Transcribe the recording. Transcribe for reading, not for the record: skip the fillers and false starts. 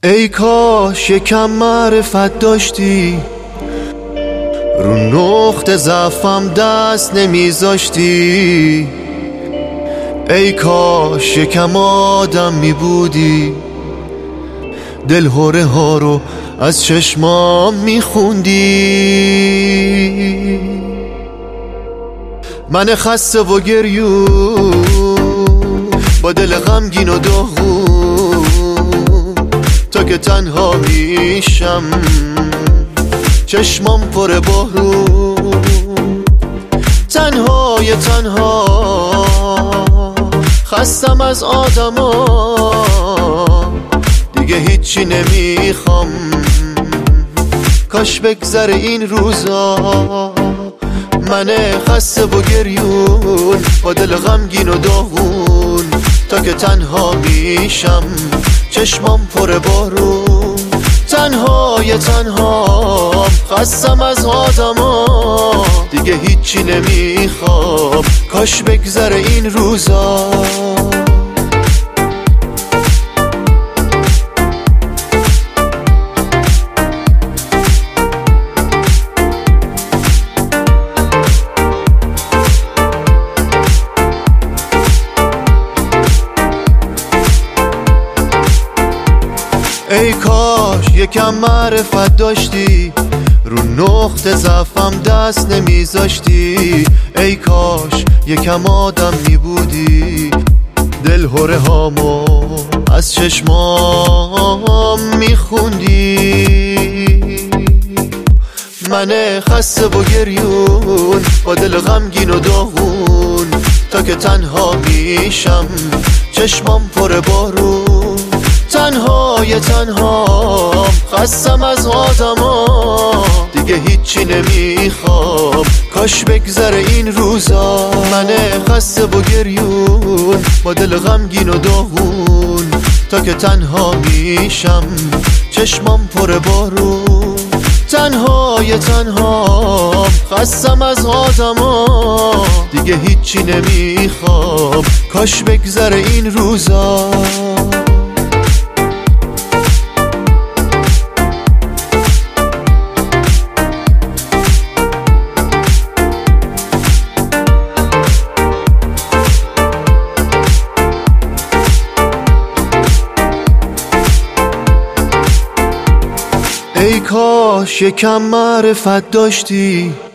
ای کاش یکم معرفت داشتی، رو نقطه ضعفم دست نمیذاشتی. ای کاش یکم آدم میبودی، دلهره ها رو از چشمام میخوندی. من خسته و گریون با دل غمگین و داغون، تا که تنها میشم چشمام پر بارون. تنهای تنها خستم از آدما، دیگه هیچی نمیخوام، کاش بگذره این روزا. من خسته و گریون با دل غمگین و داغون، تا که تنها میشم چشمام پر بارون. تنهای تنها خستم از آدما، دیگه هیچی نمیخوام، کاش بگذره این روزا. ای کاش یکم معرفت داشتی، رو نقطه ضعفم دست نمیذاشتی. ای کاش یکم آدم میبودی، دلهره هامو از چشمام میخوندی. من خسته و گریون با دل غمگین و داغون، تا که تنها میشم چشمام پر بارون. تنهای تنها خستم از آدما، دیگه هیچی نمیخوام، کاش بگذره این روزا. من خسته و گریون با دل غمگین و داغون، تا که تنها میشم چشمام پر بارون. تنهای تنها خستم از آدما، دیگه هیچی نمیخوام، کاش بگذره این روزا. ای کاش یکم معرفت داشتی،